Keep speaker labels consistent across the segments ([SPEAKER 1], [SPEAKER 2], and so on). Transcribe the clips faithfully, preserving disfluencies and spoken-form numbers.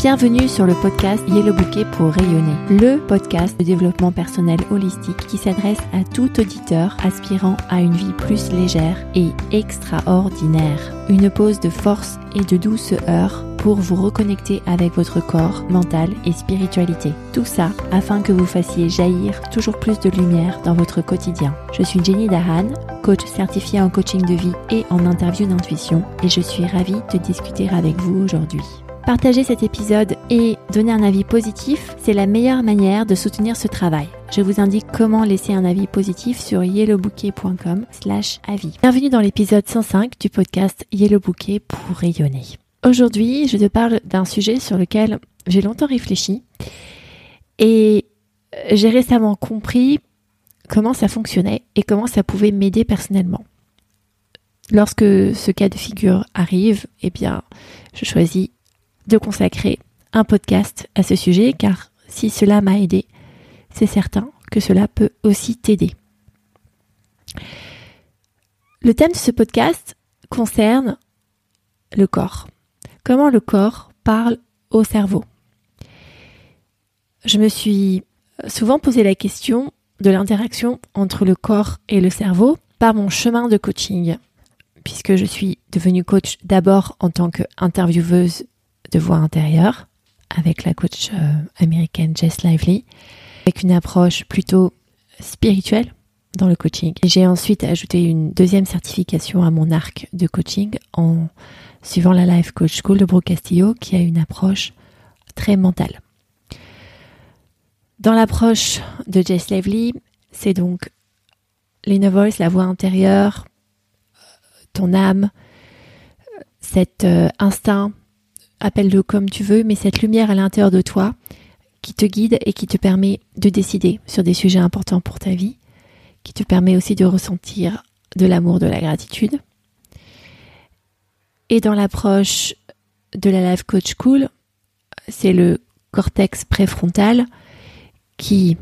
[SPEAKER 1] Bienvenue sur le podcast Yellow Bouquet pour rayonner, le podcast de développement personnel holistique qui s'adresse à tout auditeur aspirant à une vie plus légère et extraordinaire. Une pause de force et de douceur pour vous reconnecter avec votre corps, mental et spiritualité. Tout ça afin que vous fassiez jaillir toujours plus de lumière dans votre quotidien. Je suis Jenny Dahan, coach certifiée en coaching de vie et en interview d'intuition, et je suis ravie de discuter avec vous aujourd'hui. Partager cet épisode et donner un avis positif, c'est la meilleure manière de soutenir ce travail. Je vous indique comment laisser un avis positif sur yellowbouquet.com slash avis. Bienvenue dans l'épisode cent cinq du podcast Yellow Bouquet pour rayonner. Aujourd'hui, je te parle d'un sujet sur lequel j'ai longtemps réfléchi et j'ai récemment compris comment ça fonctionnait et comment ça pouvait m'aider personnellement. Lorsque ce cas de figure arrive, eh bien, je choisis de consacrer un podcast à ce sujet, car si cela m'a aidé, c'est certain que cela peut aussi t'aider. Le thème de ce podcast concerne le corps. Comment le corps parle au cerveau. Je me suis souvent posé la question de l'interaction entre le corps et le cerveau par mon chemin de coaching, puisque je suis devenue coach d'abord en tant qu'intervieweuse de voix intérieure avec la coach euh, américaine Jess Lively, avec une approche plutôt spirituelle dans le coaching. Et j'ai ensuite ajouté une deuxième certification à mon arc de coaching en suivant la Life Coach School de Brooke Castillo, qui a une approche très mentale. Dans l'approche de Jess Lively, c'est donc l'inner voice, la voix intérieure, ton âme, cet euh, instinct, appelle-le comme tu veux, mais cette lumière à l'intérieur de toi qui te guide et qui te permet de décider sur des sujets importants pour ta vie, qui te permet aussi de ressentir de l'amour, de la gratitude. Et dans l'approche de la Life Coach School, c'est le cortex préfrontal qui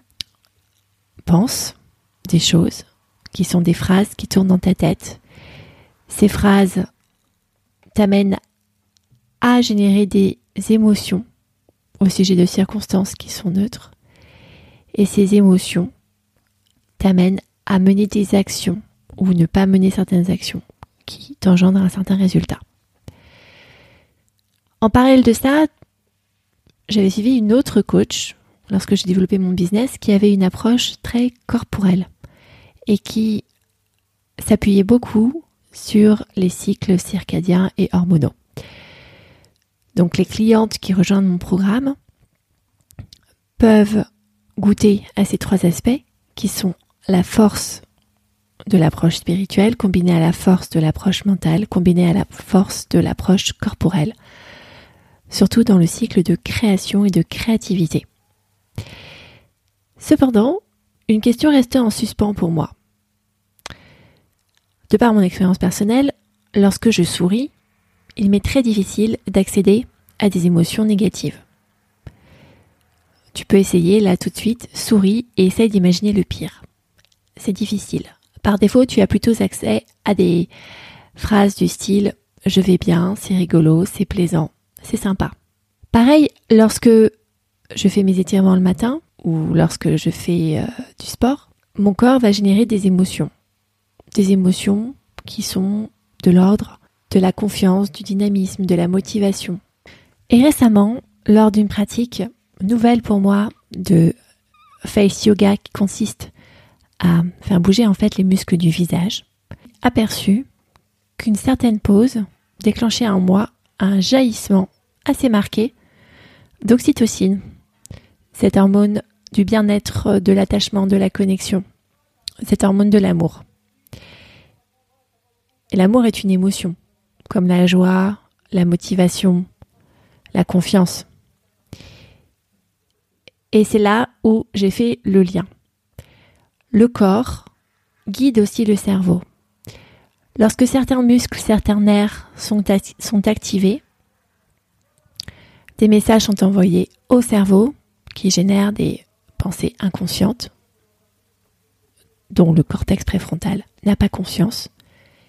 [SPEAKER 1] pense des choses, qui sont des phrases qui tournent dans ta tête. Ces phrases t'amènent à générer des émotions au sujet de circonstances qui sont neutres. Et ces émotions t'amènent à mener des actions ou ne pas mener certaines actions qui t'engendrent un certain résultat. En parallèle de ça, j'avais suivi une autre coach lorsque j'ai développé mon business qui avait une approche très corporelle et qui s'appuyait beaucoup sur les cycles circadiens et hormonaux. Donc les clientes qui rejoignent mon programme peuvent goûter à ces trois aspects qui sont la force de l'approche spirituelle combinée à la force de l'approche mentale, combinée à la force de l'approche corporelle, surtout dans le cycle de création et de créativité. Cependant, une question restait en suspens pour moi. De par mon expérience personnelle, lorsque je souris, il m'est très difficile d'accéder à des émotions négatives. Tu peux essayer là tout de suite, souris et essaye d'imaginer le pire. C'est difficile. Par défaut, tu as plutôt accès à des phrases du style « je vais bien, c'est rigolo, c'est plaisant, c'est sympa ». Pareil, lorsque je fais mes étirements le matin ou lorsque je fais euh, du sport, mon corps va générer des émotions. Des émotions qui sont de l'ordre de la confiance, du dynamisme, de la motivation. Et récemment, lors d'une pratique nouvelle pour moi de face yoga qui consiste à faire bouger en fait les muscles du visage, aperçu qu'une certaine pose déclenchait en moi un jaillissement assez marqué d'oxytocine, cette hormone du bien-être, de l'attachement, de la connexion, cette hormone de l'amour. Et l'amour est une émotion, comme la joie, la motivation, la confiance. Et c'est là où j'ai fait le lien. Le corps guide aussi le cerveau. Lorsque certains muscles, certains nerfs sont, ati- sont activés, des messages sont envoyés au cerveau qui génèrent des pensées inconscientes dont le cortex préfrontal n'a pas conscience.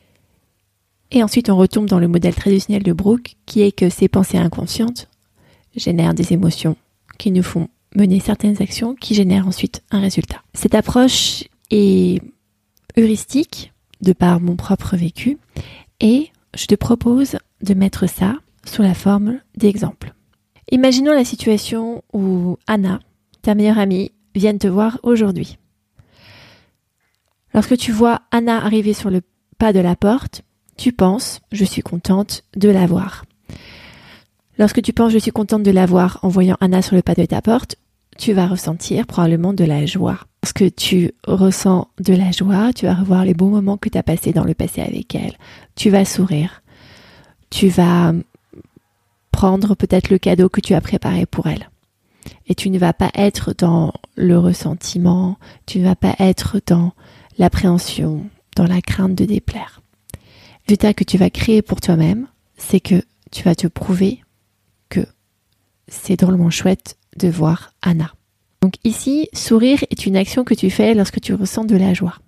[SPEAKER 1] Et ensuite, on retombe dans le modèle traditionnel de Brooke, qui est que ces pensées inconscientes génèrent des émotions qui nous font mener certaines actions qui génèrent ensuite un résultat. Cette approche est heuristique de par mon propre vécu et je te propose de mettre ça sous la forme d'exemple. Imaginons la situation où Anna, ta meilleure amie, vient te voir aujourd'hui. Lorsque tu vois Anna arriver sur le pas de la porte, tu penses « je suis contente de la voir ». Lorsque tu penses « je suis contente de la voir » en voyant Anna sur le pas de ta porte, tu vas ressentir probablement de la joie. Lorsque tu ressens de la joie, tu vas revoir les bons moments que tu as passés dans le passé avec elle. Tu vas sourire. Tu vas prendre peut-être le cadeau que tu as préparé pour elle. Et tu ne vas pas être dans le ressentiment, tu ne vas pas être dans l'appréhension, dans la crainte de déplaire. Le résultat que tu vas créer pour toi-même, c'est que tu vas te prouver que c'est drôlement chouette de voir Anna. Donc ici, sourire est une action que tu fais lorsque tu ressens de la joie.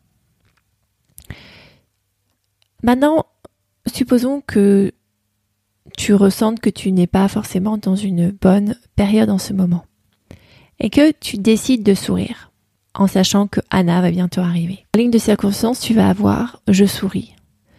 [SPEAKER 1] Maintenant, supposons que tu ressentes que tu n'es pas forcément dans une bonne période en ce moment et que tu décides de sourire en sachant que Anna va bientôt arriver. En ligne de circonstance, tu vas avoir « je souris ».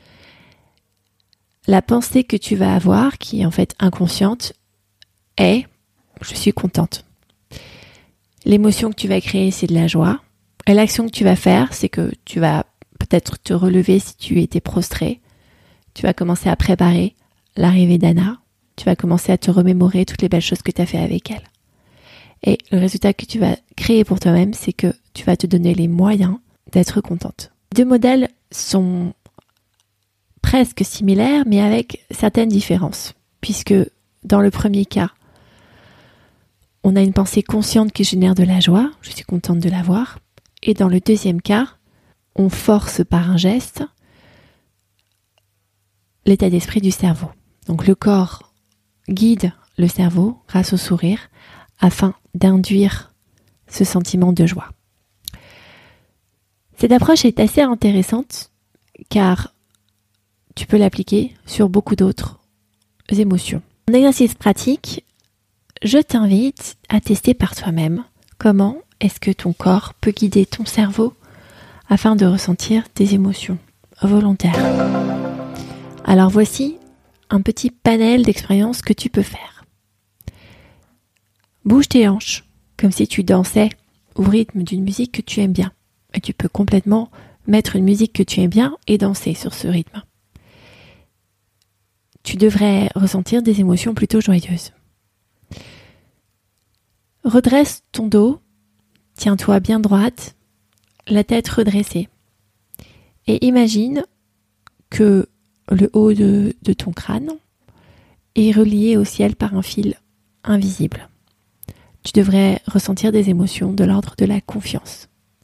[SPEAKER 1] La pensée que tu vas avoir, qui est en fait inconsciente, est « je suis contente ». L'émotion que tu vas créer, c'est de la joie. Et l'action que tu vas faire, c'est que tu vas peut-être te relever si tu étais prostré. Tu vas commencer à préparer l'arrivée d'Anna. Tu vas commencer à te remémorer toutes les belles choses que tu as fait avec elle. Et le résultat que tu vas créer pour toi-même, c'est que tu vas te donner les moyens d'être contente. Les deux modèles sont presque similaires, mais avec certaines différences. Puisque dans le premier cas, on a une pensée consciente qui génère de la joie, je suis contente de la voir. Et dans le deuxième cas, on force par un geste l'état d'esprit du cerveau. Donc le corps guide le cerveau grâce au sourire afin d'induire ce sentiment de joie. Cette approche est assez intéressante car tu peux l'appliquer sur beaucoup d'autres émotions. En exercice pratique, je t'invite à tester par toi-même comment est-ce que ton corps peut guider ton cerveau afin de ressentir des émotions volontaires. Alors voici un petit panel d'expériences que tu peux faire. Bouge tes hanches comme si tu dansais au rythme d'une musique que tu aimes bien. Et tu peux complètement mettre une musique que tu aimes bien et danser sur ce rythme. Tu devrais ressentir des émotions plutôt joyeuses. Redresse ton dos, tiens-toi bien droite, la tête redressée. Et imagine que le haut de, de ton crâne est relié au ciel par un fil invisible. Tu devrais ressentir des émotions de l'ordre de la confiance.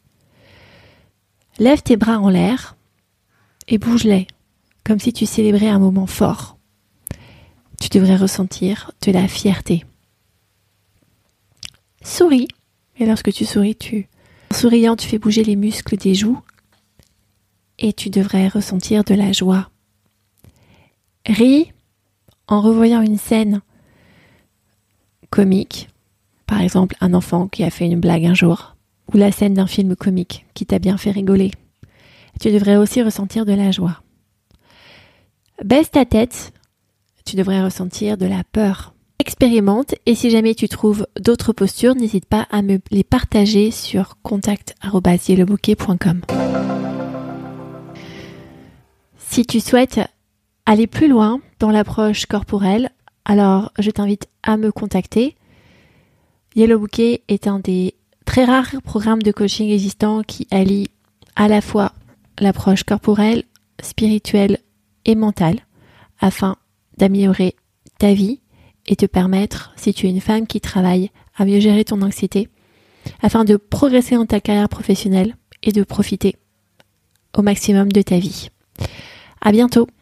[SPEAKER 1] Lève tes bras en l'air et bouge-les, comme si tu célébrais un moment fort. Tu devrais ressentir de la fierté. Souris, et lorsque tu souris, tu, en souriant, tu fais bouger les muscles des joues et tu devrais ressentir de la joie. Ris en revoyant une scène comique, par exemple un enfant qui a fait une blague un jour, ou la scène d'un film comique qui t'a bien fait rigoler. Tu devrais aussi ressentir de la joie. Baisse ta tête, tu devrais ressentir de la peur. Expérimente et si jamais tu trouves d'autres postures, n'hésite pas à me les partager sur contact arobase yellowbouquet point com. Si tu souhaites aller plus loin dans l'approche corporelle, alors je t'invite à me contacter. Yellow Bouquet est un des très rares programmes de coaching existants qui allie à la fois l'approche corporelle, spirituelle et mentale afin d'améliorer ta vie et te permettre, si tu es une femme qui travaille, à mieux gérer ton anxiété afin de progresser dans ta carrière professionnelle et de profiter au maximum de ta vie. À bientôt!